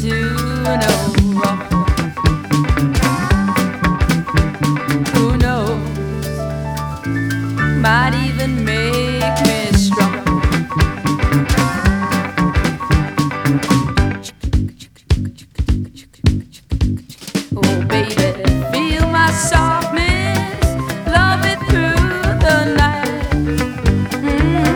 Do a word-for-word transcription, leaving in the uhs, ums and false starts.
to know. Who knows? Might even make me strong. Oh, baby.